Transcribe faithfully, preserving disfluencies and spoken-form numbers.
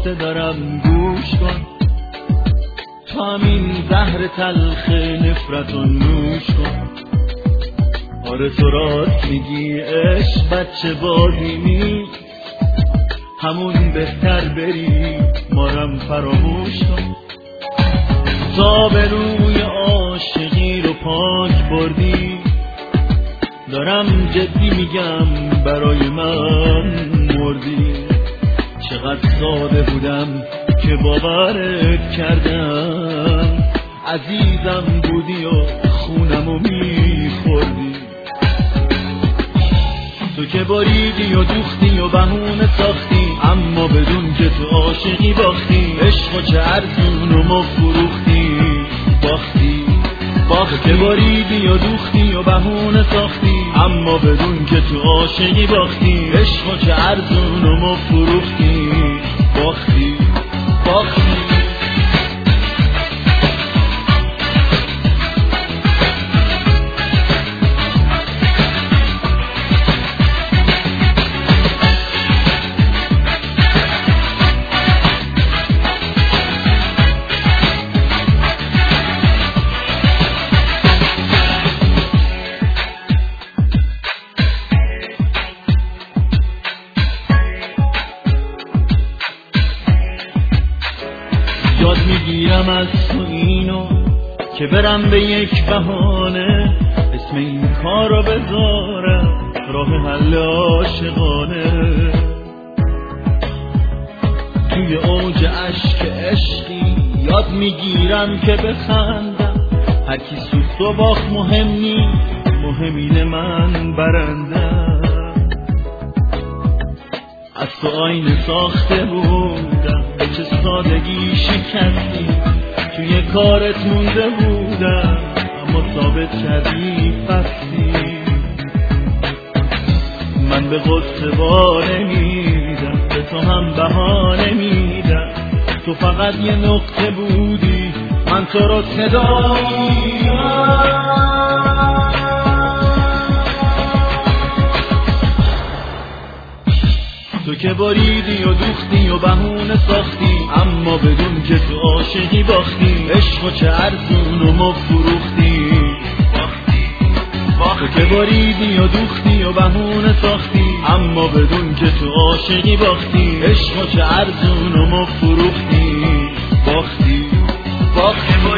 گفته دارم گوش کن، تو همین زهر تلخ نفرتون نوش کن. آره تو راست میگی عشق بچه بازی نیست، همون بهتر بری مارم فراموش کن. تا به روی عاشقی رو پاک بردی، دارم جدی میگم برای من مردی. چقدر ساده بودم که باورت کردم، عزیزم بودی و خونمو میخوردی. تو که باریدی و دوختی و بهونه ساختی، اما بدون که تو عاشقی باختی. عشقو چه ارزون و ما فروختی باختی باختی. که باریدی و دوختی و بهونه ساختی، اما بدون که تو عاشقی باختی. عشقو چه ارزون و ما فروختی باختی باختی. یاد میگیرم از تو اینو که برم به یک بهانه، اسم این کار رو بذارم راه حل عاشقانه. توی اوج عشق عشقی یاد میگیرم که بخندم، هر کی سوخت و باخت مهم نیست، مهم اینه من برندم. از تو آینه ساخته بودم، به چه سادگی شکستی. توی کارت مونده بودم، اما ثابت کردی پستی. من به غصه باره میدم، به تو هم بهانه میدم. تو فقط یه نقطه بودی، من تو رو صدا میدم. تو که باریدی و دوختی و بهونه ساختی، اما بدون که تو عاشقی باختی. عشقو چه ارزون و ما فروختی باختی باختی. تو که باریدی و دوختی و بهونه ساختی، اما بدون که تو عاشقی باختی. عشقو چه ارزون و ما فروختی باختی باختی.